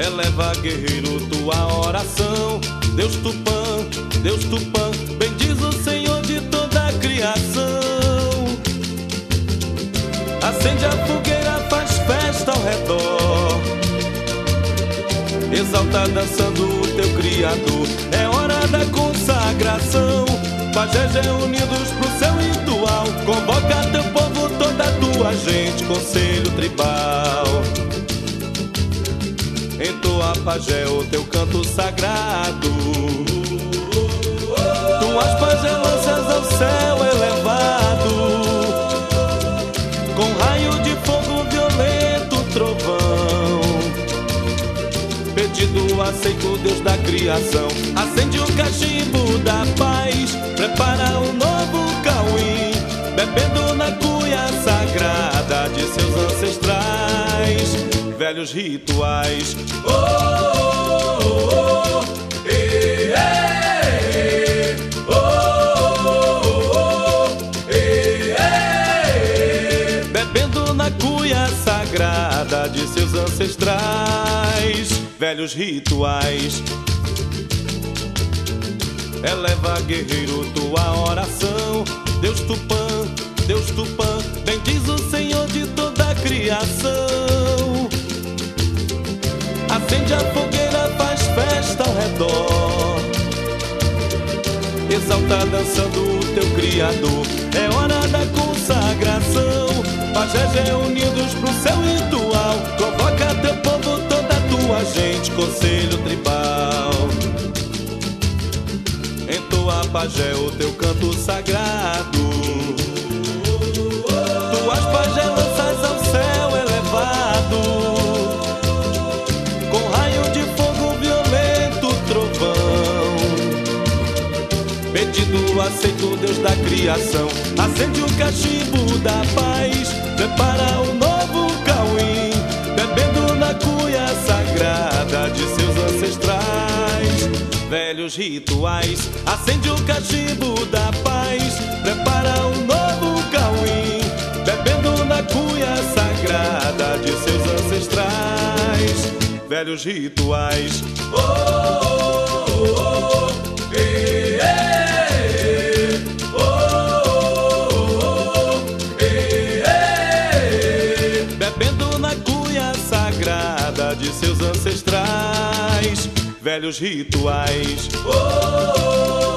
Eleva, guerreiro, tua oração. Deus Tupã, bendiz o Senhor de toda a criação. Acende a fogueira, faz festa ao redor. Exalta dançando o teu Criador. É hora da consagração. Pajés reunidos pro seu ritual. Convoca teu povo, toda a tua gente, conselho tribal. Entoa, pajé, o teu canto sagrado. Tuas pajé lanças ao céu elevado, com raio de fogo, violento trovão. Pedido aceito, Deus da criação. Acende o cachimbo da paz. Prepara um novo cauim, bebendo na cuia sagrada de seus ancestrais. Velhos rituais. Oh, oh, oh, eh, eh, oh, oh, eh, eh, bebendo na cuia sagrada de seus ancestrais. Velhos rituais. Eleva, guerreiro, tua oração. Deus Tupã, bendiz o Senhor de toda a criação. Acende a fogueira, faz festa ao redor. Exalta dançando o teu Criador. É hora da consagração. Pajés reunidos pro seu ritual. Convoca teu povo, toda a tua gente, conselho tribal. Entoa, pajé, o teu canto sagrado. Tuas pajé lanças ao céu elevado, com raio de fogo, violento trovão. Pedido aceito, Deus da criação. Acende o cachimbo da paz. Prepara um novo cauim, bebendo na cuia sagrada de seus ancestrais. Velhos rituais. Acende o cachimbo da paz. Prepara um novo cauim, bebendo na cuia sagrada de seus ancestrais. Velhos rituais. Oh, oh, oh, eh, eh, oh, oh, eh, eh, bebendo na cuia sagrada de seus ancestrais. Velhos rituais. Oh, oh, oh.